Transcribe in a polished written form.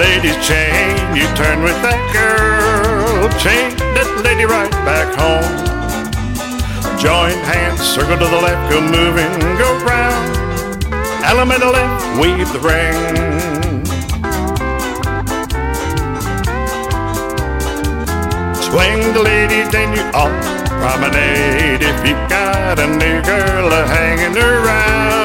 lady's chain, you turn with that girl. Chain that lady right back home. Join hands, circle to the left, go moving, go round. Element to the left, weave the ring. Swing the ladies, then you all promenade. If you got a new girl hanging around.